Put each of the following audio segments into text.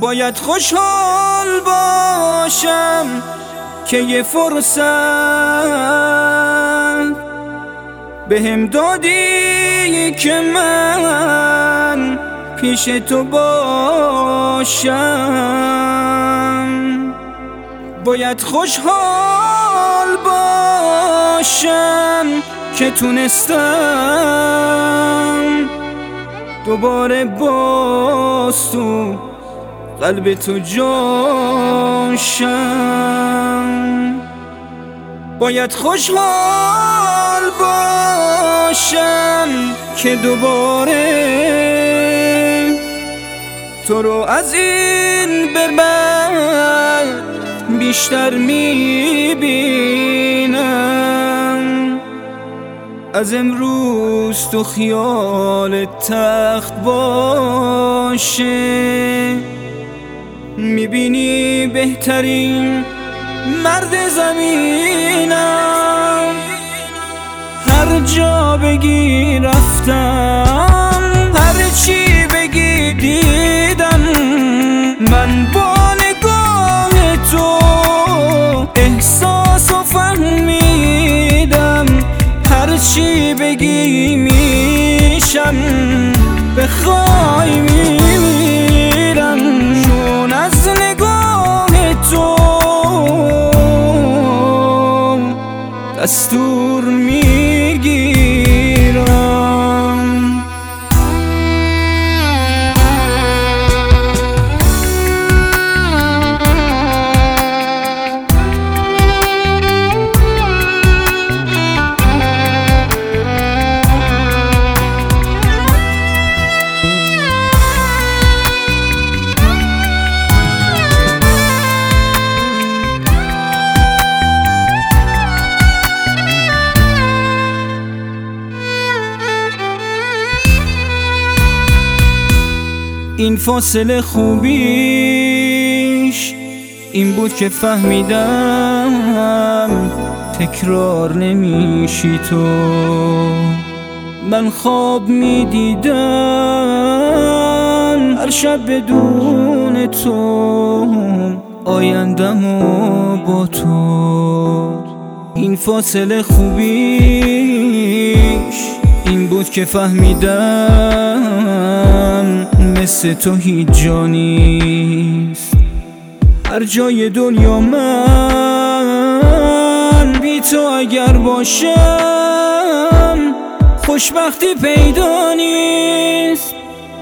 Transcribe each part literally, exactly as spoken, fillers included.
باید خوشحال باشم که یه فرصت بهم دادی که من پیش تو باشم. باید خوشحال باشم که تونستم دوباره باز تو قلب تو جاشم. باید خوشحال باشم که دوباره تو رو از این به بعد بیشتر میبینم. از امروز تو خیال تخت باشه، میبینی بهترین مرد زمینم. هر جا بگی رفتم، هر چی بگی دیدم، من با نگاه تو احساس و فهمیدم. هر چی بگی میشم، بخوای میمیرم، چون از نگاه تو دستور میگیرم. این فاصله خوبیش این بود که فهمیدم تکرار نمیشی تو. من خواب میدیدم هر شب بدون تو، آیندمو با تو. این فاصله خوبیش این بود که فهمیدم مثل تو هیچ جا نیست. هر جای دنیا من بی تو اگر باشم، خوشبختی پیدا نیست.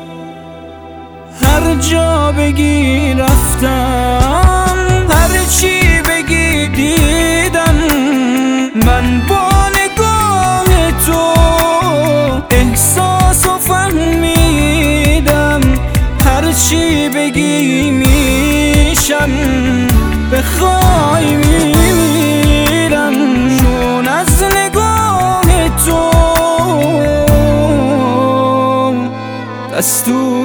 هر جا بگی رفتم، هر چی بگی دیدم، من با نگاه تو احساس و فهمیدم. هر چی بگی میشم، بخوای میمیرم، چون از نگاه تو دستور